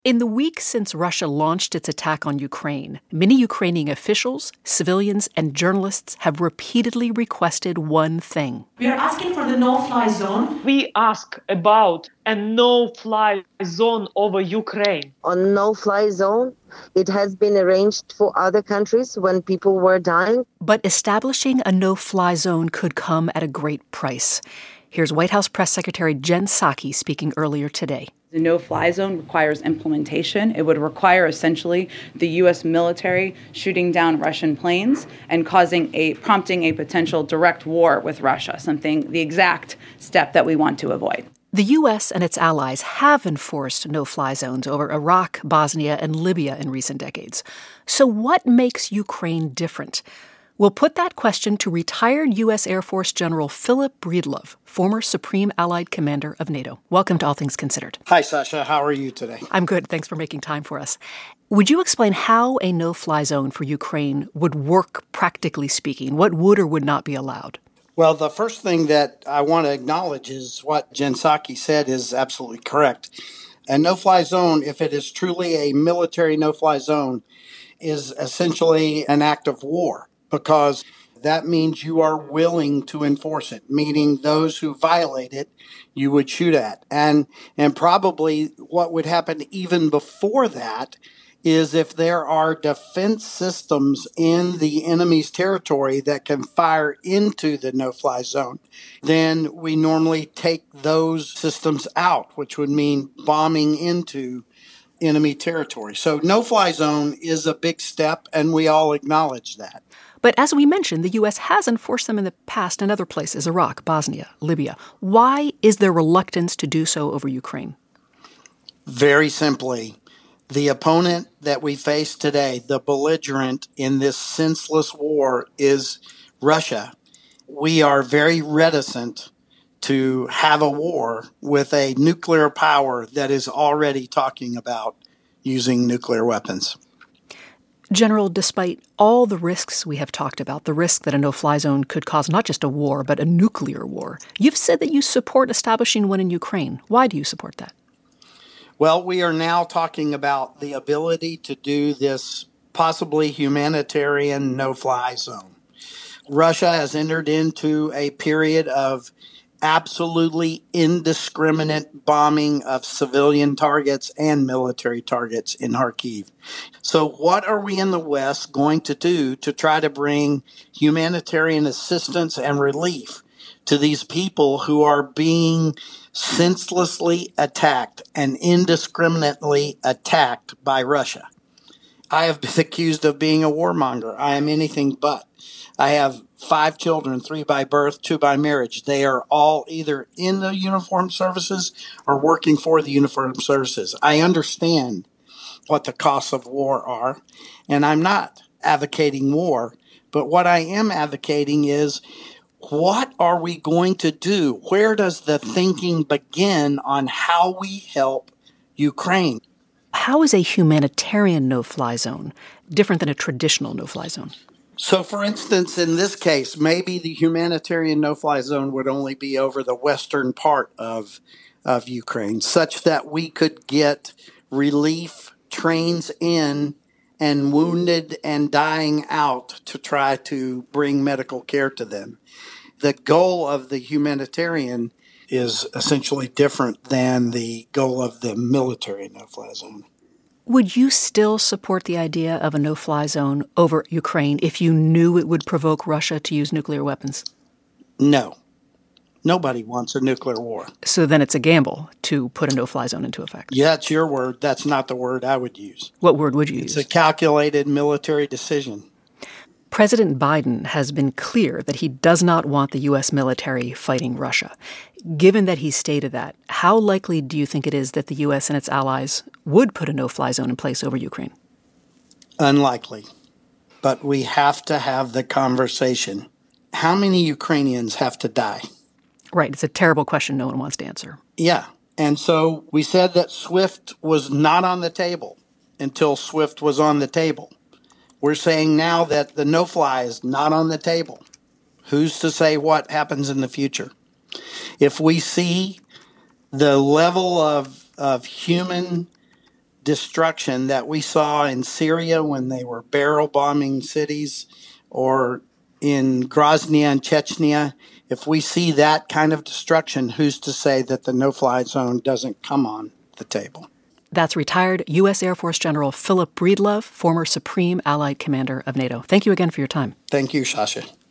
In the week since Russia launched its attack on Ukraine, many Ukrainian officials, civilians, and journalists have repeatedly requested one thing. We are asking for the no-fly zone. We ask about a no-fly zone over Ukraine. A no-fly zone, it has been arranged for other countries when people were dying. But establishing a no-fly zone could come at a great price. Here's White House Press Secretary Jen Psaki speaking earlier today. The no-fly zone requires implementation. It would require essentially the U.S. military shooting down Russian planes and prompting a potential direct war with Russia, the exact step that we want to avoid. The U.S. and its allies have enforced no-fly zones over Iraq, Bosnia, and Libya in recent decades. So what makes Ukraine different? We'll put that question to retired U.S. Air Force General Philip Breedlove, former Supreme Allied Commander of NATO. Welcome to All Things Considered. Hi, Sasha. How are you today? I'm good. Thanks for making time for us. Would you explain how a no-fly zone for Ukraine would work, practically speaking? What would or would not be allowed? Well, the first thing that I want to acknowledge is what Jen Psaki said is absolutely correct. A no-fly zone, if it is truly a military no-fly zone, is essentially an act of war, because that means you are willing to enforce it, meaning those who violate it, you would shoot at. And probably what would happen even before that is if there are defense systems in the enemy's territory that can fire into the no-fly zone, then we normally take those systems out, which would mean bombing into enemy territory. So no-fly zone is a big step, and we all acknowledge that. But as we mentioned, the U.S. has enforced them in the past in other places, Iraq, Bosnia, Libya. Why is there reluctance to do so over Ukraine? Very simply, the opponent that we face today, the belligerent in this senseless war, is Russia. We are very reticent to have a war with a nuclear power that is already talking about using nuclear weapons. General, despite all the risks we have talked about, the risk that a no-fly zone could cause not just a war, but a nuclear war, you've said that you support establishing one in Ukraine. Why do you support that? Well, we are now talking about the ability to do this possibly humanitarian no-fly zone. Russia has entered into a period of absolutely indiscriminate bombing of civilian targets and military targets in Kharkiv. So what are we in the West going to do to try to bring humanitarian assistance and relief to these people who are being senselessly attacked and indiscriminately attacked by Russia? I have been accused of being a warmonger. I am anything but. I have 5 children, 3 by birth, 2 by marriage. They are all either in the uniformed services or working for the uniformed services. I understand what the costs of war are, and I'm not advocating war, but what I am advocating is, what are we going to do? Where does the thinking begin on how we help Ukraine? How is a humanitarian no-fly zone different than a traditional no-fly zone? So, for instance, in this case, maybe the humanitarian no-fly zone would only be over the western part of Ukraine, such that we could get relief trains in and wounded and dying out to try to bring medical care to them. The goal of the humanitarian is essentially different than the goal of the military no-fly zone. Would you still support the idea of a no-fly zone over Ukraine if you knew it would provoke Russia to use nuclear weapons? No. Nobody wants a nuclear war. So then it's a gamble to put a no-fly zone into effect. Yeah, it's your word. That's not the word I would use. What word would you use? It's a calculated military decision. President Biden has been clear that he does not want the U.S. military fighting Russia. Given that he stated that, how likely do you think it is that the U.S. and its allies would put a no-fly zone in place over Ukraine? Unlikely. But we have to have the conversation. How many Ukrainians have to die? Right. It's a terrible question no one wants to answer. Yeah. And so we said that SWIFT was not on the table until SWIFT was on the table. We're saying now that the no-fly is not on the table. Who's to say what happens in the future? If we see the level of human destruction that we saw in Syria when they were barrel bombing cities, or in Grozny and Chechnya, if we see that kind of destruction, who's to say that the no-fly zone doesn't come on the table? That's retired U.S. Air Force General Philip Breedlove, former Supreme Allied Commander of NATO. Thank you again for your time. Thank you, Sasha.